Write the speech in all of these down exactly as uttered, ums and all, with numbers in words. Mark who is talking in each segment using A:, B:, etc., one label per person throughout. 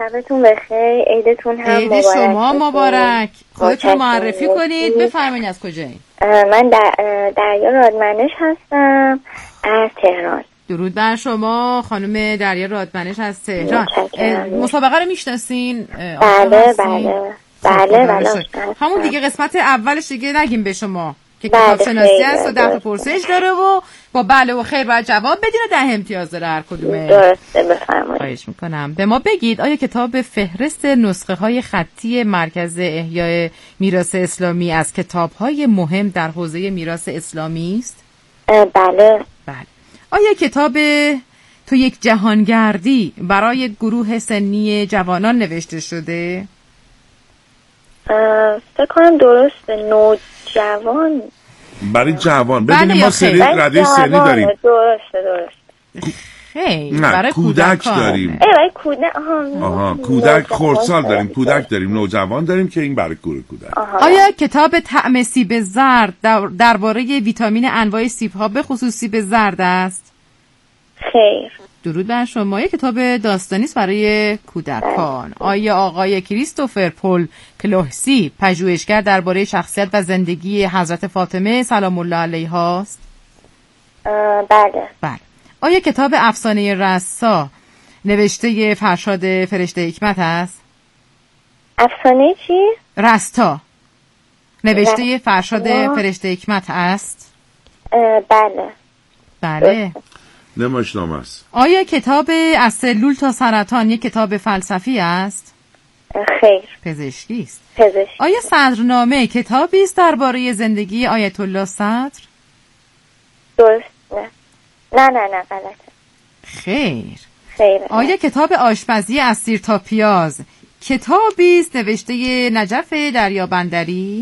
A: شبتون بخیر، عیدتون هم
B: عید
A: مبارک.
B: شما مبارک. خودتون معرفی کنید، بفرمایید از کجایی؟
A: من در دریا رادمنش هستم از تهران.
B: درود بر شما خانم دریا رادمنش از تهران. مسابقه رو میشناسین؟
A: بله بله بله بله.
B: همون دیگه قسمت اولش دیگه نگیم به شما که کتاب شناسی هست و ده پرسش داره و با بله و خیر باید جواب بدین و ده امتیاز داره هر کدومه.
A: درسته، بفرمایید.
B: خواهش میکنم. به ما بگید آیا کتاب فهرست نسخه های خطی مرکز احیای میراث اسلامی از کتاب های مهم در حوزه میراث اسلامی است؟
A: بله.
B: بله. آیا کتاب تو یک جهانگردی برای گروه سنی جوانان نوشته شده؟
C: فکر کنم درسته، نوجوان
D: برای جوان. ببینیم ما سری رده سنی داریم.
C: درسته درسته.
B: خیلی
D: نه
B: برای
D: کودک داریم.
C: ای برای کودک. آها
D: آها کودک خردسال داریم، کودک داریم، نوجوان داریم که این برای گروه کودک.
B: آیا کتاب طعم سیب زرد درباره ویتامین انواع سیب ها به خصوص سیب زرد است؟
C: خیر.
B: درود بر شما. یک کتاب داستانی است برای کودکان. آیا آقای کریستوفر پول کلوهسی پژوهشگر درباره شخصیت و زندگی حضرت فاطمه سلام الله علیها است؟
C: بله.
B: بله. آیا کتاب افسانه رسا نوشته فرشاد فرشته حکمت است؟
C: افسانه چی؟
B: رستا نوشته
C: رستا.
B: فرشاد فرشته حکمت است؟
C: بله.
B: بله.
D: نمایشنامه است.
B: آیا کتاب از سلول تا سرطان یک کتاب فلسفی است؟
C: خیر.
B: پزشکی است.
C: پزشکی.
B: آیا صدرنامه کتابی است درباره زندگی آیت الله صدر؟
C: درست. نه نه نه نه غلطه.
B: خیر.
C: خیر.
B: آیا کتاب آشپزی از سیر تا پیاز کتابی است نوشته نجف دریابندری؟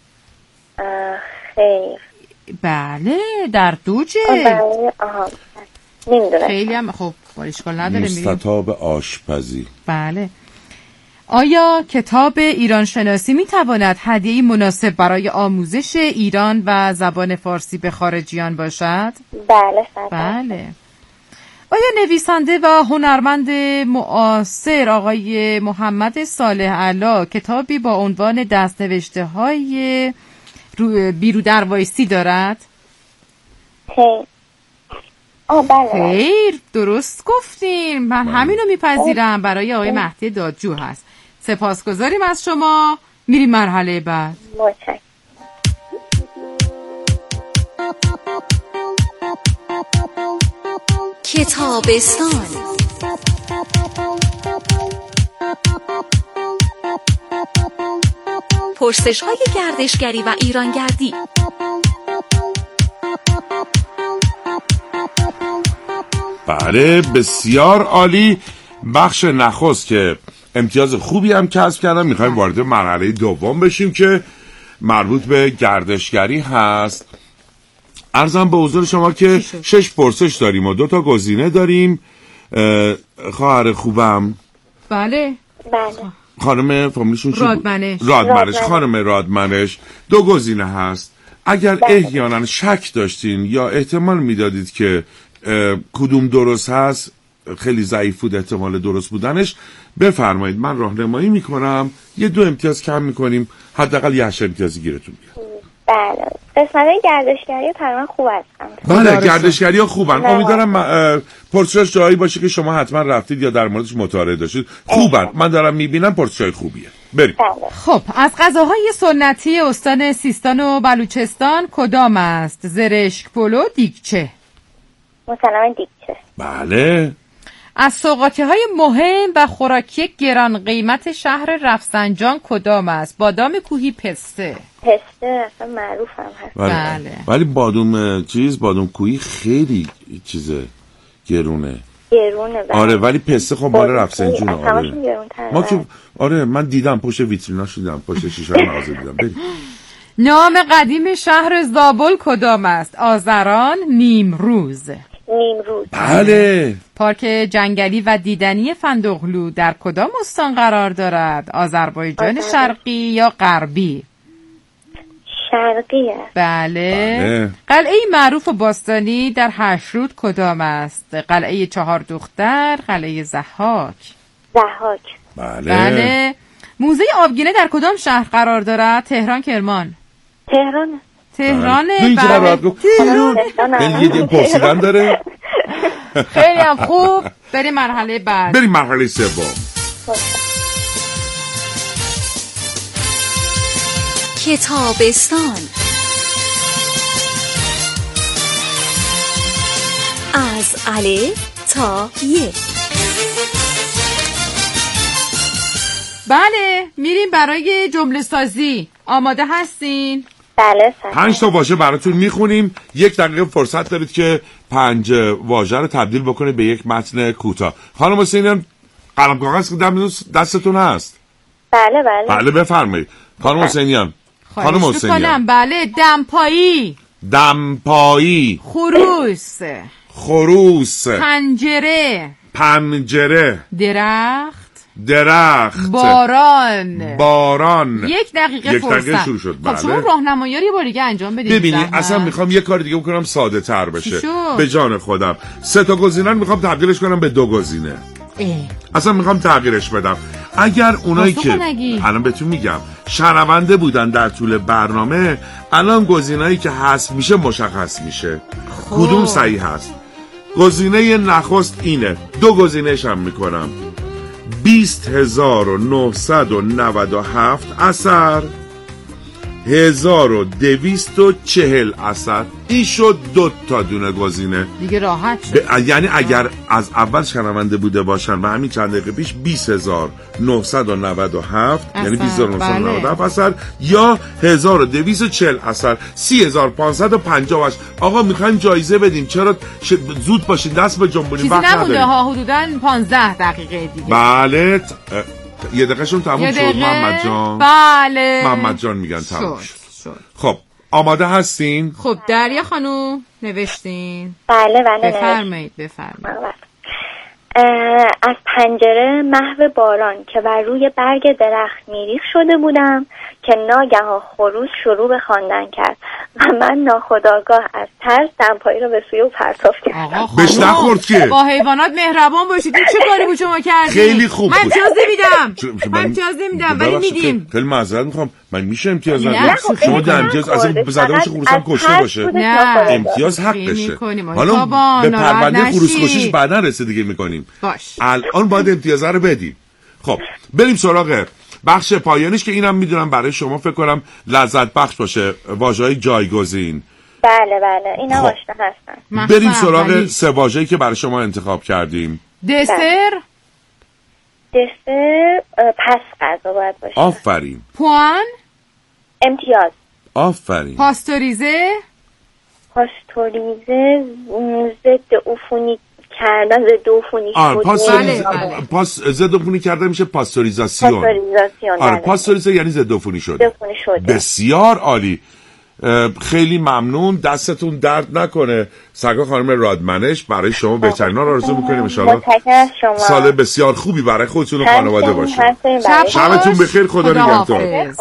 C: خیر.
B: بله، در دو جلد.
C: بله. آها. نمیدونم.
B: خیلی هم خوب، اشکال نداره.
D: مستطاب آشپزی.
B: بله. آیا کتاب ایران شناسی می تواند هدیه‌ای مناسب برای آموزش ایران و زبان فارسی به خارجیان باشد؟
C: بله.
B: بله. آیا نویسنده و هنرمند معاصر آقای محمد صالح علا کتابی با عنوان دستنوشته های بیرو دروایسی دارد؟
C: خیر. آه بله.
B: خیر، درست گفتیم. من همینو میپذیرم. برای آقای مهدی دادجو هست. سپاسگزاریم از شما. میریم مرحله بعد.
C: متشکرم.
E: کتابستان. پرسش های گردشگری و ایرانگردی.
D: بله، بسیار عالی. بخش نخست که امتیاز خوبی هم کسب کردم، میخوایم وارد مرحله دوم بشیم که مربوط به گردشگری هست. عرضم به حضور شما که شش پرسش داریم و دو تا گزینه داریم. خواهر خوبم
B: بله
C: بله
D: خانم فامیلشون چی؟
B: رادمنش.
D: رادمنش خانم رادمنش. دو گزینه هست. اگر احیانا شک داشتین یا احتمال میدادید که کدوم درست هست، خیلی ضعیف بود احتمال درست بودنش، بفرمایید من راهنمایی میکنم، یه دو امتیاز کم میکنیم، حداقل یه هشت امتیازی گیرتون بیاد.
C: بله. قسمت گردشگری تقریبا خوب هستم.
D: بله، گردشگری ها خوبن. امیدوارم پرسش جایی باشه که شما حتما رفتید یا در موردش مطالعه داشتید. خوبن، من دارم میبینم پرسشای خوبیه. بریم.
B: خب، از غذاهای سنتی استان سیستان و بلوچستان کدام است؟ زرشک پلو، دیگچه.
C: مثلا دیگچه.
D: بله.
B: از سوغاتی مهم و خوراکی گران قیمت شهر رفسنجان کدام است؟ بادام کوهی، پسته.
C: پسته اصلا معروف هم هست.
B: بله.
D: ولی بادام چیز بادام کوهی خیلی چیزه گرونه.
C: گرونه. بله.
D: آره، ولی پسته خب مال رفسنجونه.
C: آره.
D: ما که آره من دیدم پشت ویتریناش، دیدم پشت شیشه مغازه دیدم. بریم.
B: نام قدیم شهر زابل کدام است؟ آذران، نیمروز.
C: نیمروز.
D: بله.
B: پارک جنگلی و دیدنی فندقلو در کدام استان قرار دارد؟ آذربایجان آزر... شرقی یا غربی؟
C: شرقیه.
B: بله.
D: بله.
B: قلعه معروف و باستانی در هشرود کدام است؟ قلعه چهار دختر، قلعه ضحاک.
C: ضحاک.
D: بله.
B: بله. موزه آبگینه در کدام شهر قرار دارد؟ تهران، کرمان؟
A: تهران.
B: تهرانه.
D: بله.
B: تهران.
D: تهران. یه پرسیدن داره.
B: خیلی هم خوب. بریم مرحله بعد.
D: بریم مرحله سوم.
E: کتابستان. از الف تا ی.
B: بله، میریم برای جمله سازی. آماده هستین؟
A: بله سلام.
D: پنج تا واژه براتون میخونیم. یک دقیقه فرصت دارید که پنج واژه رو تبدیل بکنید به یک متن کوتاه. خانم حسینیان قلم کاغذ دستتون هست؟
A: بله بله.
D: بله بفرمایید. خانم حسینیان. خانم حسینیان.
B: بله. دمپایی.
D: دمپایی.
B: خروس.
D: خروس.
B: پنجره.
D: پنجره.
B: درخت.
D: درخت.
B: باران.
D: باران.
B: یک دقیقه
D: یک
B: فرصت.
D: دقیقه شروع شد.
B: خب شما راهنمایی رو یه بار دیگه انجام بدید.
D: ببینید اصلا میخوام یه کار دیگه بکنم ساده تر بشه.
B: شو؟
D: به جان خودم سه تا گزینه میخوام تبدیلش کنم به دو گزینه.
B: اه.
D: اصلا میخوام تغییرش بدم. اگر اونایی که الان بهتون میگم شنونده بودن در طول برنامه، الان گزینه‌ای که حذف میشه مشخص میشه. خوب. کدوم صحیح هست؟ گزینه نخست اینه. دو گزینه‌اش هم میکنم. بیست هزار و نهصد و نود و هفت اثر، هزار و دویست و چهل اثر. این شد دو تا دونه گزینه
B: دیگه، راحت شد.
D: ب... یعنی اگر از اول شنونده بوده باشن و همین چند دقیقه پیش بیست هزار و نهصد و نود و هفت یعنی بیست هزار و نهصد و نود و هفت اثر یا هزار و دویست و چهل اثر، سی هزار و پانصد و پنجاه اثر. آقا میخوایم جایزه بدیم، چرا ش... زود باشین دست به جنبونیم.
B: چیزی نمونده ها، حدوداً پانزده دقیقه دیگه.
D: بله ت... یه دقیقه شون تموم شد محمد جان.
B: بله
D: محمد جان میگن تموم شد.
B: شد.
D: خب آماده هستین؟
B: خب دریا خانوم نوشتین؟
A: بله بله.
B: بفرمایید بفرمایید.
A: از پنجره محو باران که بر روی برگ درخت میریخت شده بودم که ناگهان خروس شروع به خواندن کرد و من ناخودآگاه از ترس دمپایی را به سوی او پرتاب کردم.
D: بهش نخورد که.
B: با حیوانات مهربان باشید. این چه کاری بود شما کردید؟
D: خیلی خوب
B: من
D: بود.
B: امتیاز نمیدم. من امتیاز نمیدم ولی میدیم.
D: خیلی معذرت میخوام. من میشه امتیاز
B: نه
D: ندم؟ شما در امتیاز اصلا زده باشه خروسم کشته باشه.
B: نه
D: امتیاز حقشه. حالا به پرونده خروس کشیش بعدا رسیدگی میکنیم.
B: باش.
D: الان باید امتیاز رو بدیم. خب بریم سراغ بخش پایانیش که اینم میدونم برای شما فکر کنم لذت بخش باشه. واژه‌های جایگزین.
A: بله بله اینا خب. آشنا هستن.
D: بریم سراغ سه واژه‌ای که برای شما انتخاب کردیم.
B: دسر.
A: دسر پس غذا باید باشه.
D: آفرین.
B: پوان.
A: امتیاز.
D: آفرین.
B: پاستوریزه.
A: پاستوریزه ضد عفونی کردن، ضد عفونی
D: آره پاستوریزه.
B: بله.
D: پاس ضد عفونی کردن میشه پاستوریزاسیون.
A: پاستوریزاسیون.
D: آره پاستوریزه یعنی ضد عفونی شده.
A: ضد عفونی شده.
D: بسیار عالی. خیلی ممنون. دستتون درد نکنه. سرکار خانم رادمنش برای شما بهترین ها رو آرزو می‌کنیم. ان شاءالله سال بسیار خوبی برای خودتون و خانواده باشه. شبتون بخیر. خدا نگهدار.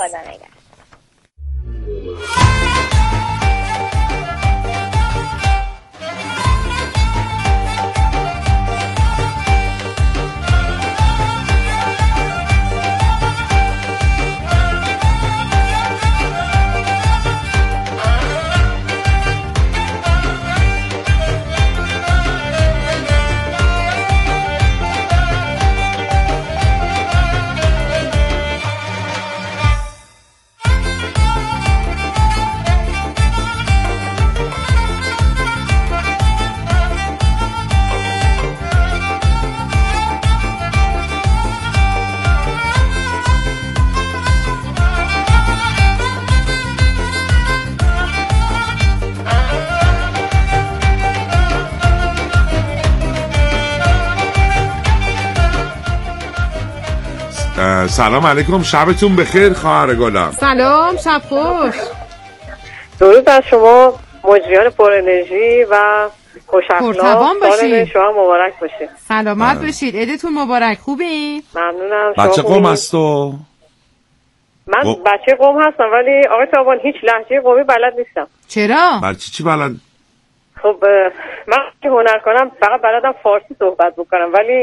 D: سلام علیکم. شبتون بخیر خواهر گلم.
B: سلام شب خوش.
F: درود از شما مجریان پر انرژی و خوش اخلاق. سال شما مبارک باشه.
B: سلامت آه. باشید. عیدتون مبارک. خوبی؟
F: ممنونم.
D: بچه قم هست تو؟
F: من و... بچه قم هستم ولی آقای تابان هیچ لهجه قمی بلد نیستم.
B: چرا؟
D: بچه چی بلد؟
F: خب من که هنر کنم فقط بلدم فارسی صحبت بکنم ولی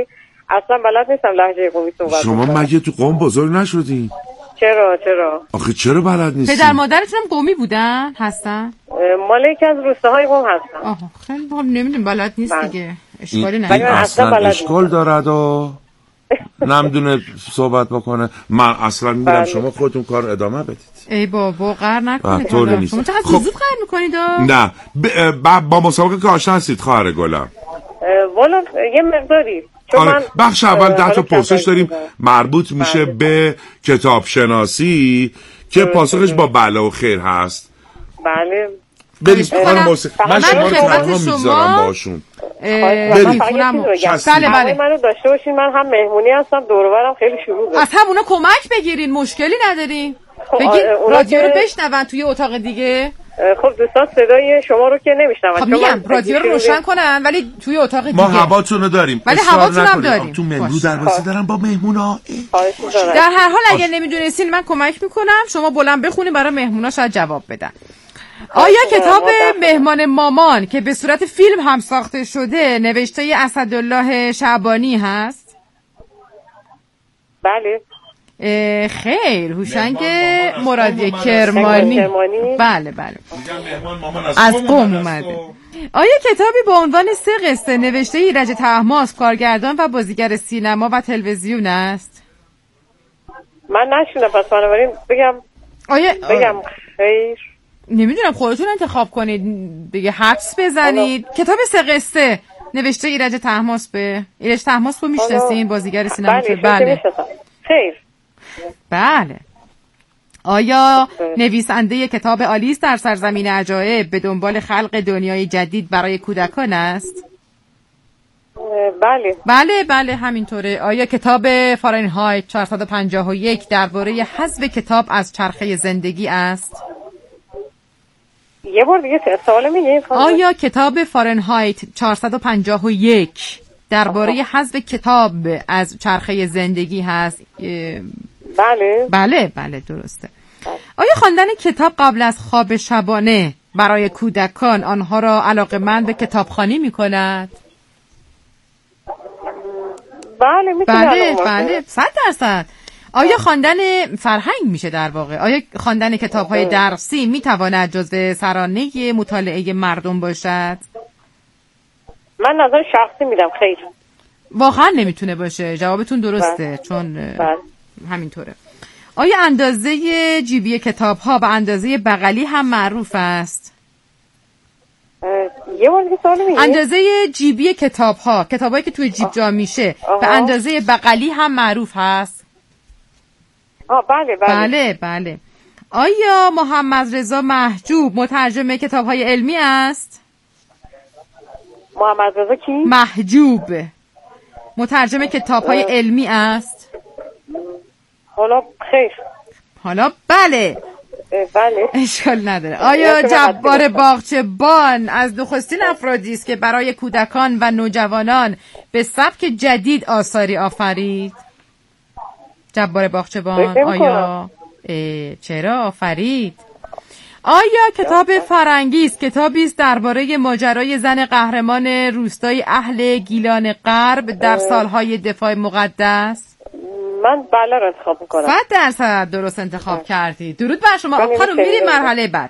F: اصلا بلد نیستم لهجه قمی صحبت
D: شما
F: بکنم.
D: مگه تو قم بزرگ نشدین؟
F: چرا چرا
D: آخه چرا بلد نیستین؟
B: پدر مادرتون هم قمی بودن هستن؟
F: مال یکی از روستاهای قم هستم.
B: آها خیلی خوب. نمیدونم بلد نیست
F: من.
B: دیگه اشکالی
D: این
B: نداره.
D: اصلا اشکال دارد و نمیدونه صحبت بکنه. من اصلا میرم
F: بله.
D: شما خودتون کار ادامه بدید.
B: ای بابا قهر نکنید.
D: طوری
B: حالا.
D: نیست.
B: شما چقدر
D: خب.
B: زود قهر میکنید؟
D: نه ب... ب... با مسابقه که آشنا هستید خواهر گلم؟
F: والا یه مقداری.
D: آره. بخش اول ده تا پرسش داریم مربوط میشه
F: بله.
D: به کتاب شناسی که پاسخش با بله و خیر هست.
F: بله
D: برید
B: من
D: خانم مرسی من شما رو
B: خدمت
D: تنها
B: شما-
D: میذارم باشون.
F: من فقط یه چیز بگم.
B: بله بله.
F: منو داشته باشین، من هم مهمونی هستم، دور و برم خیلی شلوغه.
B: از همونا کمک بگیرین، مشکلی نداریم.
F: خب،
B: بگین
F: آره، اونا
B: رادیو رو
F: که-
B: بشنون توی اتاق دیگه.
F: خب دوستان صدای شما رو که نمیشنون.
B: خب میگم رادیو رو روشن کنن ولی توی اتاق دیگه.
D: ما هواتون رو داریم
B: ولی
D: اصرار
B: هواتون هم
D: نکنید.
B: داریم.
D: تو مهمون
B: باش.
D: درواسی دارم با مهمونا.
B: در هر حال اگه نمیدونستین من کمک میکنم، شما بلند بخونین برای مهمونا شاید جواب بدن. آیا کتاب مهمان مامان که به صورت فیلم هم ساخته شده نوشته اسدالله شعبانی هست؟
F: بله.
B: خیر، هوشنگ مرادی کرمانی. بله بله از قم اومده. آیا کتابی با عنوان سه قصه نوشته ایرج طهماسب کارگردان و بازیگر سینما و تلویزیون است؟
F: من نشینم پس بنابراین بگم
B: آیا
F: بگم خیر.
B: نمیدونم خودتون انتخاب کنید دیگه، حدس بزنید. کتاب سه قصه نوشته ایرج طهماسب. ایرج طهماسب رو میشناسین؟ بازیگر سینما.
F: بله.
B: بله.
F: خیر.
B: بله. آیا نویسنده کتاب آلیس در سرزمین عجایب به دنبال خلق دنیای جدید برای کودکان است؟
F: بله.
B: بله بله همینطوره. آیا کتاب فارنهایت چهارصد و پنجاه و یک درباره حذف کتاب از چرخه زندگی است؟
F: یه بار دیگه سوال میگید؟
B: آیا کتاب فارنهایت چهارصد و پنجاه و یک درباره حذف کتاب از چرخه زندگی هست؟
F: بله.
B: بله بله درسته. آیا خواندن کتاب قبل از خواب شبانه برای کودکان آنها را علاقه‌مند به کتابخوانی می‌کند؟
F: بله میتونه.
B: بله بله صد درصد. آیا خواندن فرهنگ میشه در واقع؟ آیا خواندن کتاب‌های درسی میتواند جزو سرانه مطالعه مردم باشد؟
F: من نظر شخصی میدم خیر.
B: واقعا نمیتونه باشه. جوابتون درسته. بله. چون بله. همینطوره. آیا اندازه جیبی کتاب‌ها به اندازه بغلی هم معروف است؟
F: یه بار دیگه سوال میگید؟
B: اندازه جیبی کتاب‌ها، کتابایی که توی جیب جا میشه، آه. به اندازه بغلی هم معروف هست؟
F: آه بله بله.
B: بله بله. آیا محمد رضا محجوب مترجم کتاب‌های علمی است؟
F: محمد رضا کی؟
B: محجوب مترجم کتاب‌های علمی است؟
F: حالا خیر.
B: حالا بله.
F: بله.
B: اشکال نداره. آیا جبار باغچبان از نخستین افرادی است که برای کودکان و نوجوانان به سبک جدید آثاری آفرید؟ جبار باغچبان آیا چرا آفرید؟ آیا کتاب فرنگیست کتابی است درباره ماجرای زن قهرمان روستای اهل گیلان غرب در سالهای دفاع مقدس؟
F: من بله رو انتخاب میکنم.
B: صد درصد درست انتخاب کردی. درود بر شما. خانم میریم مرحله بعد.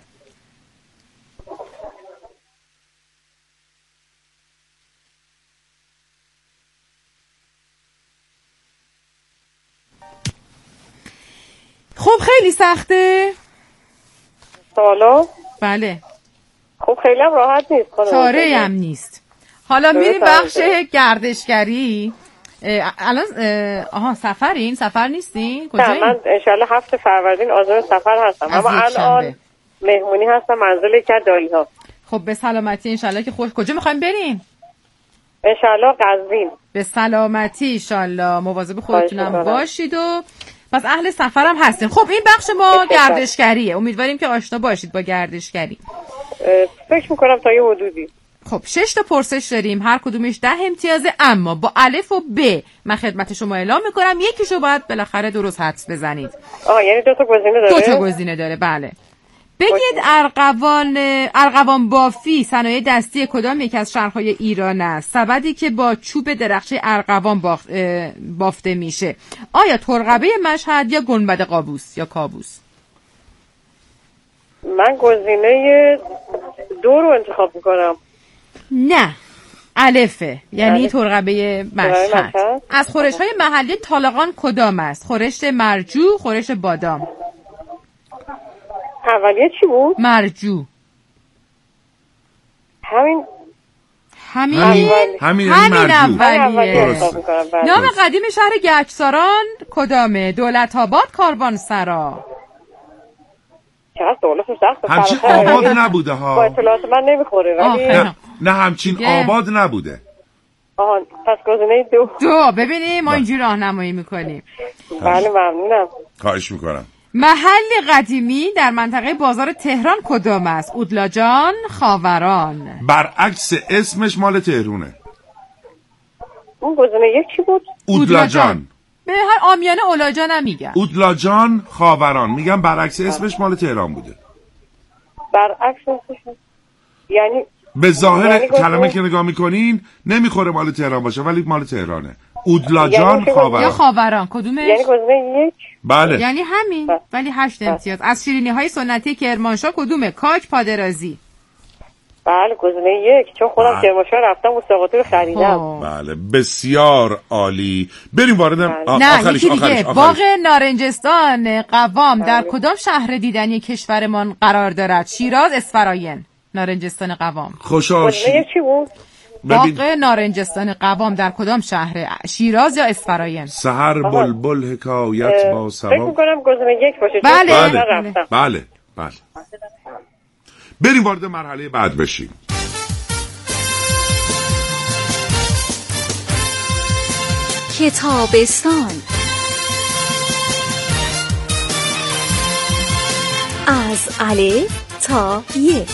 B: خب خیلی سخته
F: سوالا؟
B: بله.
F: خب خیلی هم راحت نیست.
B: چاره هم نیست. حالا میریم بخش گردشگری. الان آها سفرین سفر نیستین؟
F: نه من انشالله هفت فروردین عازم سفر هستم، اما الان مهمونی هستم منزل یکی از دایی ها.
B: خب به سلامتی انشالله که خوش. کجا میخوایم بریم؟
F: انشالله قزوین.
B: به سلامتی انشالله. مواظب خودتونم باشید و پس اهل سفرم هستین. خب این بخش ما گردشگریه. امیدواریم که آشنا باشید با گردشگری.
F: فکر میکنم تا یه حدودی.
B: خب شش تا پرسش داریم، هر کدومش ده امتیازه، اما با الف و ب من خدمت شما اعلام میکنم یکیشو باید بالاخره درست حدس بزنید.
F: آه یعنی دو تا گزینه داره؟
B: دو تا گزینه داره بله. بگید ارغوان ارغوان بافی صنایع دستی کدام یک از شهرهای ایران است؟ سبدی که با چوب درخچه ارغوان بافته میشه. آیا ترقبه مشهد یا گنبد قابوس یا کابوس؟
F: من گزینه دو رو انتخاب میکنم.
B: نه، الفه، یعنی ترقبه مشهد. از خورش‌های محلی طالقان کدام است؟ خورش مرجو، خورش بادام.
F: اولیه چی بود؟
B: مرجو.
F: همین
B: همین
D: همین
B: همین اولیه. نام
D: درست.
B: قدیم شهر گچساران کدامه؟ دولت آباد، کاروانسرا.
F: چقدر دولت سخت.
D: همچین آباد نبوده ها.
F: با اطلاعات من نمیخوره ولی
D: نه, نه همچین
B: دیگه.
D: آباد نبوده.
F: آها پس گزینه دو.
B: دو ببینیم ما اینجوری راهنمایی میکنیم.
F: بله ممنونم.
D: خواهش میکنم.
B: محل قدیمی در منطقه بازار تهران کدام است؟ اودلاجان، خاوران.
D: برعکس اسمش مال تهرونه.
F: اون گزینه یک چی بود؟
D: اودلاجان.
B: به هر عامیانه اولاجان هم میگن.
D: اودلاجان، خاوران. میگم برعکس اسمش مال تهران بوده.
F: برعکس اسمش یعنی
D: به ظاهر
F: یعنی
D: کلمه که نگاه میکنین نمیخوره مال تهران باشه ولی مال تهرانه. اودلاجان،
F: یعنی
D: خاوران.
B: یا خاوران کدومش؟
F: یعنی گزینه یک.
D: بله.
B: یعنی همین ولی هشت امتیاز. از شیرینی های سنتی کرمانشاه کدومه؟ کاج، پادرازی.
F: بله گزینه یک چون خودم کرمانشاه رفتم مسابقاتی رو خریدم.
D: بله بسیار عالی. بریم وارد آ...
B: نه
D: آخرش
B: یکی دیگه.
D: آخرش
B: باغ نارنجستان قوام در کدام شهر دیدنی کشورمان قرار دارد؟ شیراز، اسفراین. نارنجستان قوام.
D: خوشحال
F: گزینه یک چی بود؟
B: باغ نارنجستان قوام در کدام شهر؟ شیراز یا اسفراین؟
D: سحر بلبل حکایت با
F: فکر
D: سبا.
F: میکنم گزینه یک باشه.
B: بله.
F: چون
D: بله.
F: من رفتم.
D: بله بله. بریم وارد مرحله بعد بشیم.
E: کتابستان از الف تا ی.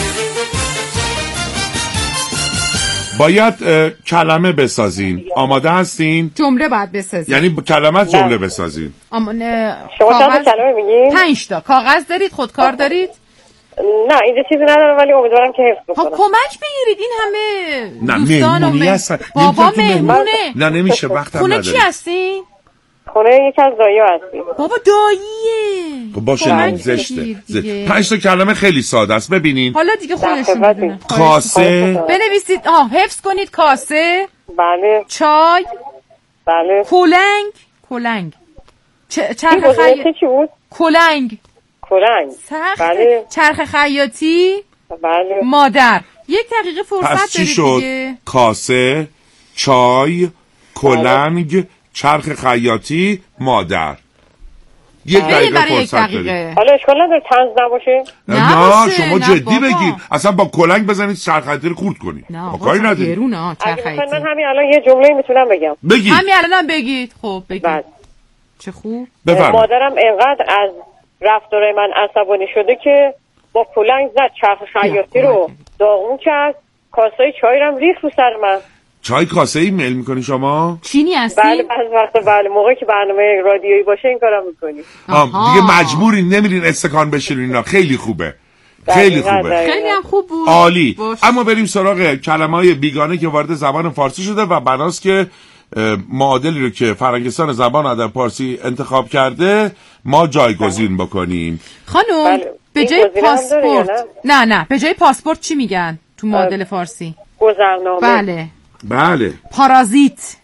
D: باید اه، کلمه بسازین. آماده هستین؟
B: جمله باید بسازید.
D: یعنی کلمه جمله بسازین.
B: اما نه
F: شما چند
B: کاغذ
F: تا کلمه میگین؟
B: پنج تا کاغذ دارید؟ خودکار دارید؟
F: نه اینجا چیزی ندارم ولی امیدوارم که حفظ
B: ها
F: بکنم.
B: کمک بگیرید این همه
D: نه
B: دوستان و
D: مهمونی
B: مه-
D: هستن.
B: بابا
D: نمی‌تونی تو مهمون-
B: مهمونه.
D: نه نمیشه وقتم
B: خونه
D: نداری.
B: چی هستی؟
F: خونه یکی از دایی هستی.
B: بابا داییه.
D: خب باشه
B: کمک
D: زشته
B: بگیر
D: زشته.
B: دیگه.
D: پنج تا کلمه خیلی ساده است. ببینین
B: حالا دیگه خودشون
F: خدمتی.
B: بدونن.
D: کاسه،
B: بنویسید. آه حفظ کنید. کاسه،
F: بله
B: چای،
F: بله.
B: کلنگ. کلنگ چ-
F: این
B: چرخ
F: گزینه
B: خی...
F: چی بود؟
B: کلنگ
F: کلنگ.
B: سخت.
F: بله.
B: چرخ خیاطی،
F: بله.
B: مادر. یک دقیقه فرصت
D: پس چی
B: دارید
D: شد؟
B: دیگه.
D: کاسه، چای، کلنگ، چرخ خیاطی، مادر. یک
B: بریم
D: دقیقه
B: برای یک
D: فرصت دارید.
B: دقیقه.
F: حالا اشکال نداره طنز نباشه؟
D: نه
B: نباشه،
D: شما
B: نه
D: جدی
B: بابا.
D: بگیر. اصلا با کلنگ بزنید چرخ خیاطی رو خورد کنید.
B: نه
D: با
B: آقا
D: کاری نداری.
B: گرونه ها چرخ
F: اگه میخواین
B: خیاطی.
F: من همین الان یه جمله میتونم بگم.
D: بگید.
B: همین الانم بگید. خب بگید.
F: بله.
B: چه خوب.
D: بفرمایید.
F: مادرم انقدر از رفتار من عصبانی شده که با کلنگ زد چرخ خیاطی رو داغون کرد. کاسه چای رو هم ریخت رو سر من.
D: چای کاسه ای میل میکنی شما؟
B: چینی هستی؟
F: بله بعضی وقتا بله موقعی که برنامه رادیویی باشه این کارم میکنی.
D: آه دیگه مجبورین نمیرین استکان بشینین. اینا خیلی خوبه. خیلی
F: دقیقاً،
D: خوبه.
F: دقیقاً.
B: خیلی هم خوب بود.
D: عالی.
B: باش.
D: اما بریم سراغ کلمه‌های بیگانه که وارد زبان فارسی شده و بناست که اه، معادلی رو که فرنگستان زبان ادب فارسی انتخاب کرده ما جایگزین بکنیم.
B: خانم
F: بله.
B: به
F: این
B: جای
F: گزینه هم داره یا
B: پاسپورت نه نه به جای پاسپورت چی میگن تو معادل فارسی؟
F: گذرنامه.
B: بله.
D: بله.
B: پارازیت.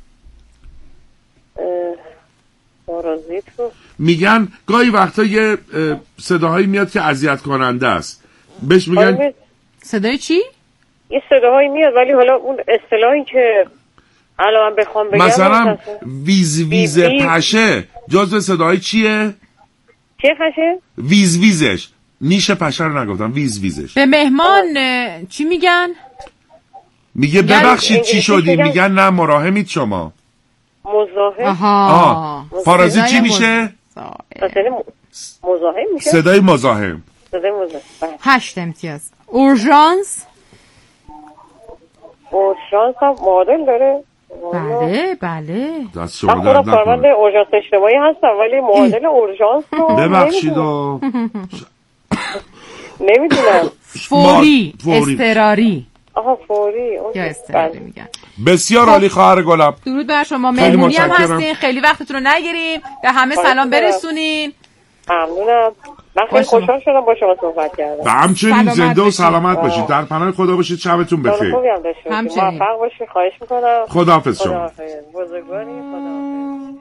F: اه، پارازیت رو
D: میگن گاهی وقتا یه اه، صداهایی میاد که اذیت کننده است. بهش میگن
F: آره،
B: صدای چی؟
F: یه صداهایی میاد ولی حالا اون اصطلاحی که الان بخوام بگم
D: مثلا
F: اصلا-
D: ویز ویز
F: ویز ویز.
D: پشه جزو صداهای چیه؟
F: چه خشه؟
D: ویز ویزش. نیش پشه رو نگفتم. ویز ویزش.
B: به مهمان اه، چی میگن؟
D: میگه ببخشید چی
F: انگلیسی
D: شدی؟
F: میگن-
D: میگن نه مراهمید شما.
F: مزاحم.
B: آها
D: آه پارازیت
B: صدای
D: چی
B: مز-
D: میشه؟
F: مثلا مزاحم میشه؟
D: صدای مزاحم.
F: صدای مزاحم. بله.
B: هشت امتیاز. اورژانس.
F: اورژانس هم معادل داره؟
B: بله بله.
D: دست شما
F: من
D: درد
F: خودم کارمند
D: نکنه.
F: اورژانس اجتماعی هستم ولی معادل اورژانس رو
D: ببخشید
F: نمی‌دونم.
D: و
F: نمیدونم.
B: فوری.
D: فوری.
B: اضطراری.
F: آها فوری.
B: یا اضطراری میگن.
D: بسیار عالی خواهر گلم.
B: درود بر شما.
D: خیلی
B: مهمونی هم
D: متشکرم.
B: هستین، خیلی وقتتون رو نگیریم. به همه سلام برسونین.
F: ممنونم. من خیلی خوشحال شدم با شما صحبت کردم.
D: و همچنین
B: سلامت
D: زنده و
B: باشید.
D: سلامت باشید. در پناه خدا باشید. شبتون
F: سال
D: بخیر.
F: خوبی هم داشته باشید.
B: همچنین.
F: موفق باشید. خواهش میکنم.
D: خداحافظ شما.
F: خداحافظ. بزرگواری. خداحافظ.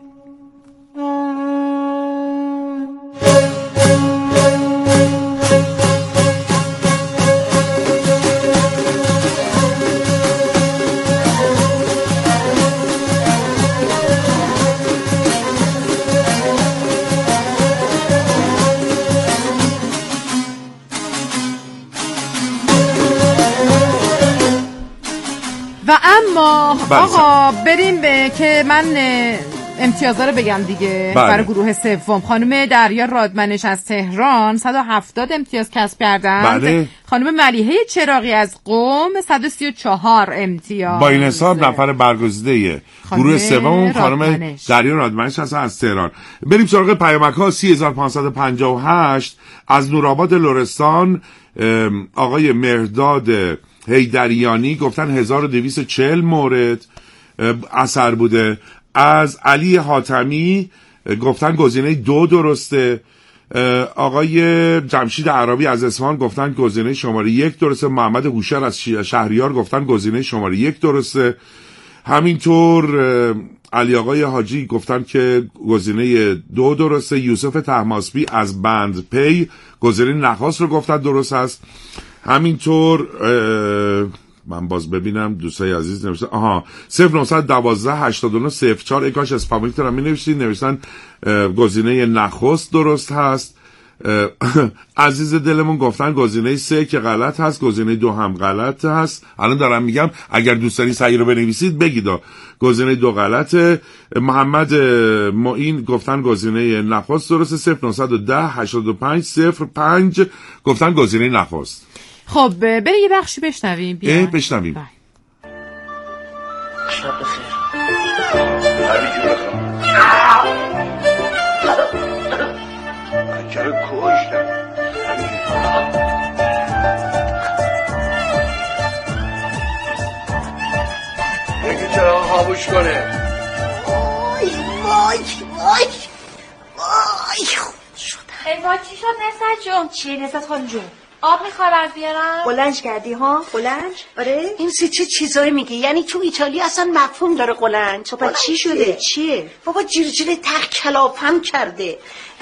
B: و اما
D: بله.
B: آقا بریم به که من امتیازا رو بگم دیگه.
D: بله.
B: برای گروه سوم خانم دریا رادمنش از تهران صد و هفتاد امتیاز کسب کردند.
D: بله.
B: خانم ملیحه چراغی از قم صد و سی و چهار امتیاز.
D: با این حساب نفر برگزیده
B: خانم
D: گروه سوم خانم
B: رادمنش.
D: دریا رادمنش هستن از تهران. بریم سراغ پیامک ها. سی هزار و پانصد و پنجاه و هشت از نورآباد لرستان آقای مهرداد حیدریانی گفتن هزار و دویست و چهل مورد اثر بوده. از علی حاتمی گفتن گزینه دو درسته. آقای جمشید عربی از اصفهان گفتن گزینه شماره یک درسته. محمد هوشر از شهریار گفتن گزینه شماره یک درسته. همینطور علی آقای حاجی گفتن که گزینه دو درسته. یوسف طهماسبی از بند پی گزینه نخواست رو گفتن درست هست. همینطور من باز ببینم دوستای عزیز نوشتن آها صفر نهصد و دوازده هشتاد و نه صفر چهار اکاش از فامیل ترم می نوشتین نوشتن گزینه نخست درست هست. عزیز دلمون گفتن گزینه سه که غلط هست. گزینه دو هم غلط هست. الان دارم میگم اگر دوست دارین صحیح رو بنویسید بگید. گزینه دو غلطه. محمد معین گفتن گزینه نخست درسته. صفر نهصد و ده هشتاد و پنج صفر پنج گفتن گزینه نخست.
B: خب بریم یه بخشی بشنویم.
D: اه بشنویم.
B: بله.
G: شب بخیر. چرا کشتم؟ یکی چرا خاموش کنه؟
H: وای وای وای وای خوب شدم.
I: ای وای چی شد نسبت جون؟ چیه نسبت خانم جون؟ آب میخوای برات بیارم؟
H: قلنج کردی ها؟ قلنج؟ آره؟ این سی چه چیزایی میگی؟ یعنی تو ایتالیا اصلا مفهوم داره قلنج؟ بابا چی شده؟ چیه؟ بابا جیرجیره تق کلافم کرده.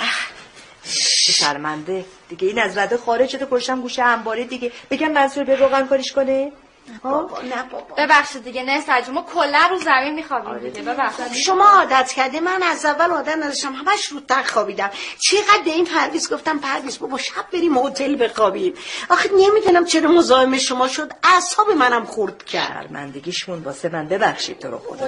J: چه شرمنده دیگه این از رده خارج شده پشتم گوشه انباره دیگه. بگم منصور به روغن کاریش کنه؟
H: بابا نه بابا
I: ببخشید دیگه نسبت جون ما کلا رو زمین میخوابیم دیگه. ببخشید
H: شما عادت کرده من از اول عادت نداشتم همش رو تق خوابیدم. چقدر به این پرویز گفتم پرویز بابا شب بریم هتل بخوابیم. آخه نمیدونم چرا مزاحم شما شد اعصاب منم خورد کرد.
J: شرمندگیشون واسه من ببخشید تو رو خدا.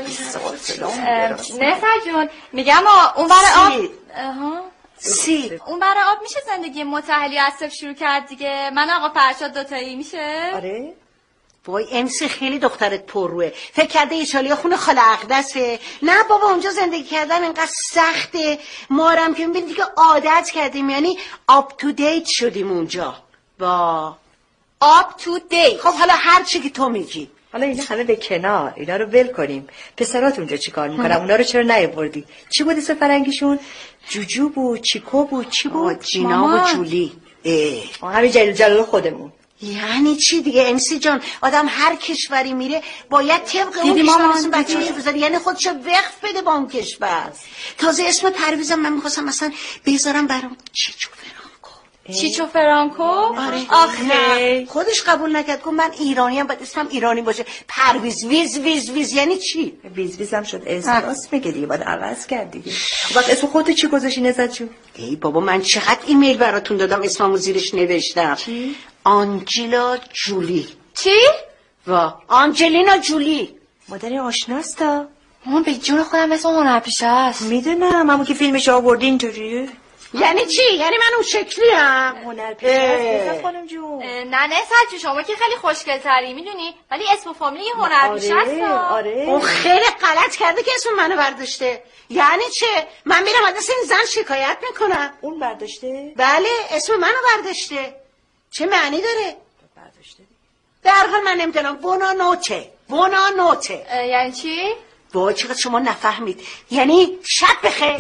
I: نسبت جون میگم اون برای آب ها
H: سی
I: اون برای آب میشه زندگی متحلی از صفر شروع کرد دیگه. من آقا فرشاد دوتایی میشه؟
H: آره وای امسی خیلی دخترت پرروه. فکر کرده ایتالیا خونه خاله اقدسه. نه بابا اونجا زندگی کردن اینقدر سخته. ما هم که میبینی دیگه عادت کردیم یعنی آپ تو دیت شدیم اونجا. با
I: آپ تو دیت.
H: خب حالا هر چی که تو میگی.
J: حالا اینا همه به کنار اینا رو ول کنیم. پسرات اونجا چیکار میکنن؟ اونا رو چرا نیاوردی؟ چی بود اسم فرنگیشون؟ جوجو بود چیکو بود چی بود؟
H: جینا و جولی.
J: اه همین جلال جلال خودمون.
H: یعنی چی دیگه امسی جان؟ آدم هر کشوری میره باید طبق اون کشور بچه‌شو بذاره. یعنی خودشو وقف بده با اون کشور. تازه اسم پرویزم من می‌خواستم مثلا بذارم برام چیچو فرانکو.
I: چیچو فرانکو؟
H: آره. آخه خودش قبول نکرد. گفت من ایرانیم باید اسمم ایرانی باشه. پرویز ویز ویز ویز یعنی چی؟
J: ویز ویزم شد احساس میگه دیگه باید عوض کرد دیگه. وقت اسم خودت چی گذاشتی نزد جو؟
H: ای بابا من چقدر ایمیل براتون دادم اسممو زیرش نوشتم.
J: چی؟
H: آنجلا جولی.
I: چی؟
H: وا آنجلینا جولی.
J: مادر آشناستا.
I: مامان به جون خودم اسم هنرپیشه است.
J: میدونم همون که فیلمش آوردی اینطوریه.
H: یعنی چی؟ یعنی من اون شکلی هم
J: هنرپیشه است خانم جون.
I: نه نه سجو شما که خیلی خوشگل‌تری میدونی ولی اسم و فامیل یه هنرپیشه است.
J: آره آره.
H: اون خیلی غلط کرده که اسم منو برداشته. یعنی چه؟ من میرم از این زن شکایت میکنم.
J: اون برداشته؟
H: بله اسم منو برداشته. چه معنی داره؟ در حال من نمیدونم. بونا نوته بونا نوته
I: یعنی چی؟
H: وای چقدر شما نفهمید. یعنی شب بخیر.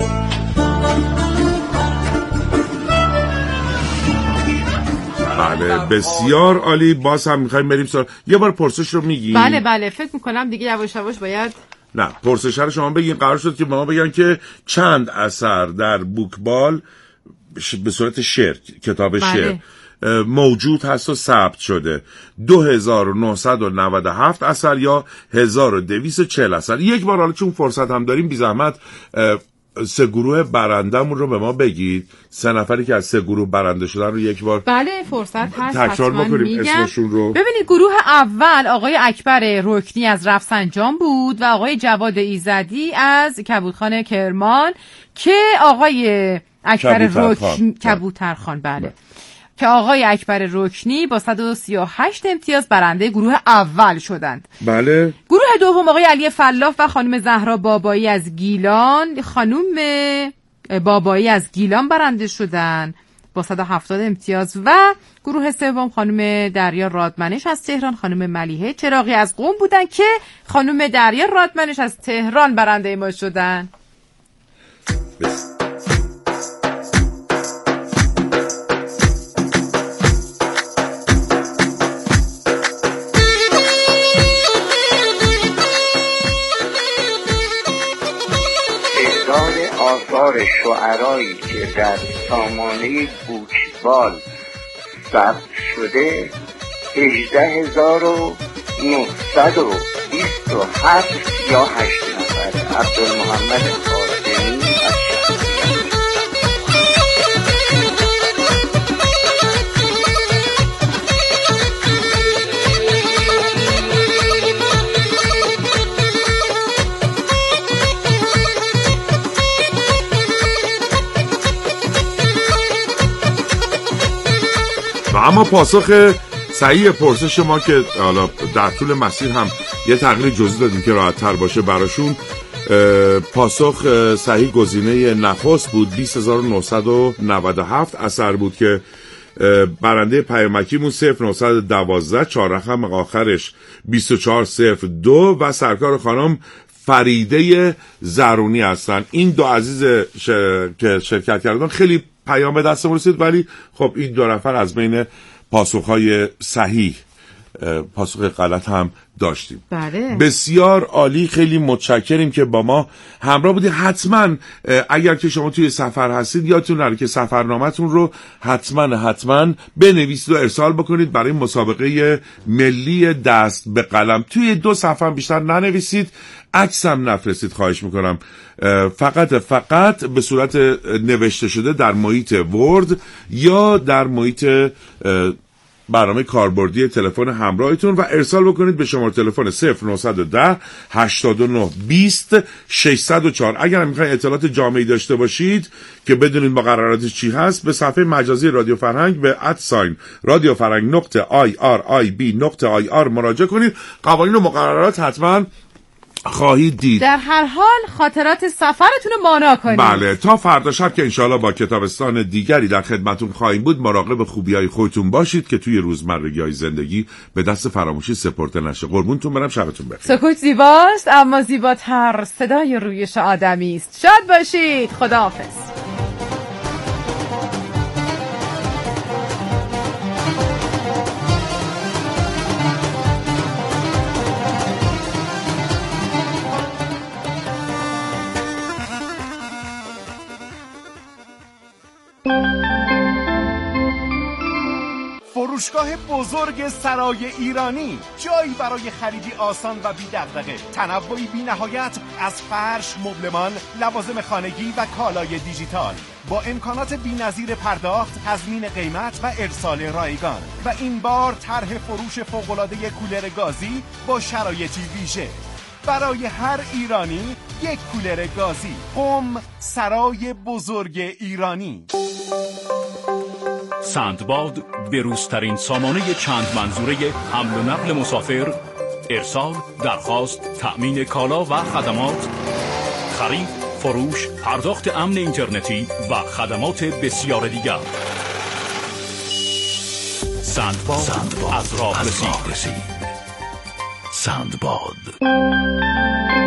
D: بله بسیار عالی. باز هم میخوایم بریم سر یه بار پرسش رو میگیم.
B: بله بله فکر میکنم دیگه یواش یواش باید. نه
D: پرسش رو شما بگین. قرار شد که ما بگن که چند اثر در بوکبال به صورت شعر، کتاب بله. شعر موجود هست و ثبت شده. دو هزار و نهصد و نود و هفت اثر یا هزار و دویست و چهل اثر. یک بار حالا چون فرصت هم داریم بی زحمت سه گروه برندمون رو به ما بگید. سه نفری که از سه گروه برنده شدن رو یک بار
B: بله فرصت هست
D: تکرار بکنیم اسمشون رو.
B: ببینید گروه اول آقای اکبر رکنی از رفسنجان بود و آقای جواد ایزدی از کبوترخان کرمان که آقای اکبر رکنی کبوترخان بله. بله که آقای اکبر رکنی با صد و سی و هشت امتیاز برنده گروه اول شدند.
D: بله.
B: گروه دوم آقای علی فلاح و خانم زهرا بابایی از گیلان. خانم بابایی از گیلان برنده شدند با صد و هفتاد امتیاز. و گروه سوم خانم دریا رادمنش از تهران، خانم ملیحه چراغی از قم بودن که خانم دریا رادمنش از تهران برنده ما شدن. بس.
K: آثار شعرایی که در سامانه بوکبال ثبت شده هجده هزار و نهصد و بیست و هفت یا هشت نفر. عبدالمحمد قاسمی از
D: و اما پاسخ صحیح پرسش ما که حالا در طول مسیر هم یه تغییر جزئی دادیم که راحت تر باشه براشون. پاسخ صحیح گزینه نخست بود. بیست هزار و نهصد و نود و هفت اثر بود که برنده پیامکیمون صفر نهصد و دوازده، چهار رقم آخرش بیست و چهار صفر دو و سرکار خانم فریده زرونی هستن. این دو عزیز ش... که شرکت کردن خیلی پیام به دستمون رسید، ولی خب این دو نفر از بین پاسخهای صحیح پاسخ غلط هم داشتیم.
B: بله.
D: بسیار عالی. خیلی متشکریم که با ما همراه بودید. حتما اگر که شما توی سفر هستید یادتون نره که سفرنامه‌تون رو حتما حتما بنویسید و ارسال بکنید برای مسابقه ملی دست به قلم. توی دو صفحه بیشتر ننویسید، عکس هم نفرستید خواهش میکنم. فقط فقط به صورت نوشته شده در محیط ورد یا در محیط برنامه کاربردی تلفن همراهتون و ارسال بکنید به شماره تلفن صفر نهصد و ده هشتاد و نه بیست ششصد و چهار. اگر میخواین اطلاعات جامعی داشته باشید که بدونید مقرراتش چی هست، به صفحه مجازی رادیو فرهنگ به ادساین رادیو فرهنگ نقطه آی آر آی بی نقطه آی آر مراجعه کنید. قوانین و مقررات حتما خواهید دید.
B: در هر حال خاطرات سفرتون رو مانا کنید.
D: بله تا فردا شب که انشالله با کتابستان دیگری در خدمتون خواهیم بود. مراقب خوبیای خودتون باشید که توی روزمرگی‌های زندگی به دست فراموشی سپرده نشه. قربونتون برم، شبتون بخیر.
B: سکوت زیباست اما زیباتر صدای رویش آدمی است. شاد باشید. خداحافظ.
L: فروشگاه بزرگ سرای ایرانی، جایی برای خریدی آسان و بی دغدغه. تنوعی بی نهایت از فرش، مبلمان، لوازم خانگی و کالای دیجیتال با امکانات بی‌نظیر پرداخت، تضمین قیمت و ارسال رایگان. و این بار طرح فروش فوق‌العاده کولر گازی با شرایطی ویژه برای هر ایرانی. یک کولر گازی. قم، سرای بزرگ ایرانی.
M: سندباد، بروزترین سامانه چند منظوره حمل و نقل مسافر، ارسال، درخواست، تأمین کالا و خدمات، خرید، فروش، پرداخت امن اینترنتی و خدمات بسیار دیگر. سندباد از راه رسید. سندباد.